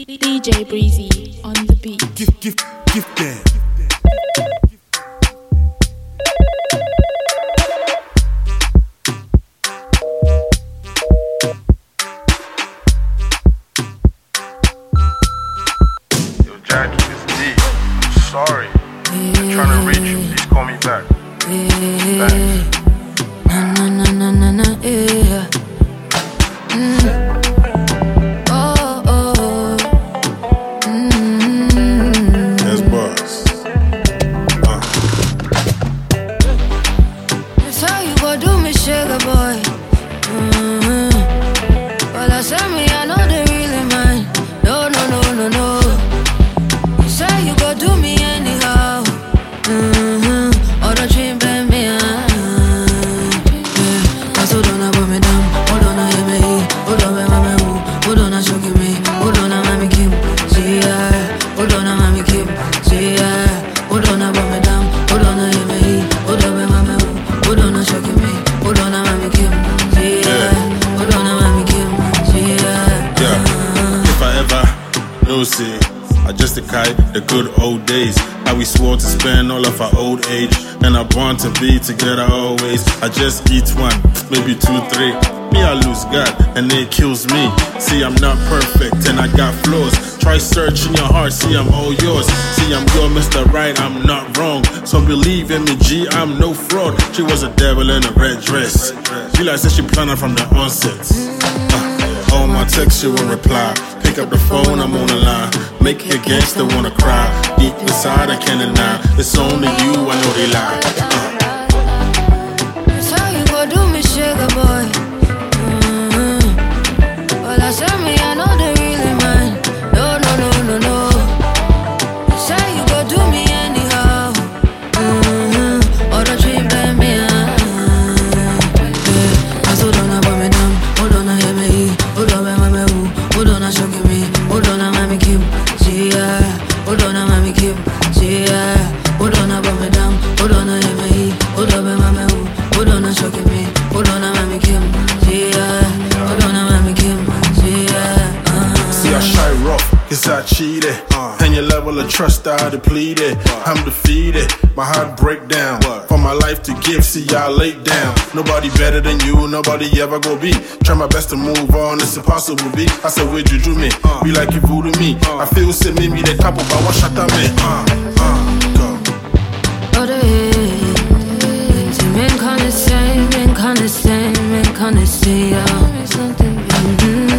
DJ Breezy on the beat. Gift that. Yo, Jackie, it's D. I'm sorry. I'm trying to reach you. Please call me back. Thanks. Yeah. That's boss. That's how you gon' do me, sugar boy. Well, I said me, I know they really mine. No. You say you gon' do me anyhow. All the dream, baby, yeah. Hold on, put me down. Hold on, hear me. Hold on, mama, hold on, show me. Hold on, mama, Kim. See ya. Hold on, mama, Kim. See ya. Hold on, put me down. Hold on, hear me. Hold on, mama, hold on, show me. Hold on, mama, Kim. See ya. Hold on, mama, Kim. See ya. Yeah. If I ever know, see, I just kite the good old days. How we swore to spend all of our old age, and I want to be together always. I just eat one, maybe 2, 3. Me, I lose God, and it kills me. See, I'm not perfect, and I got flaws. Try searching your heart, see, I'm all yours. See, I'm your Mr. Right, I'm not wrong. So believe in me, G, I'm no fraud. She was a devil in a red dress. She like said she planned it from the onset. All my texts, she will reply. Pick up the phone, I'm on the line. Make a gangster wanna cry. Deep inside, I can't deny. It's only you, I know they lie. That's how you gon' do me, sugar boy. Well, I said me, I know they really mine. No. You say you gon' do me anyhow. All the dream, baby, yeah. Hold on, put me down. Hold on, hear me. Hold on, mama, hold on, show me. Hold on, mama, Kim. See ya. Hold on, mama, Kim. See ya. Hold on, put me down. Hold on, hear me. Hold on, mama, hold on, show me. Hold on, mama, Kim. See ya. Hold on, mama, Kim. See ya. See, I shy rough, cause I cheated. And your level of trust I depleted. I'm defeated, my heart break down. For my life to give, see I laid down. Nobody better than you, nobody ever go be. Try my best to move on, it's impossible be. I said, where'd you do me? Be like you voodoo me. I feel say maybe the couple, but what shut up me? Go. Oh, men can't say, yeah.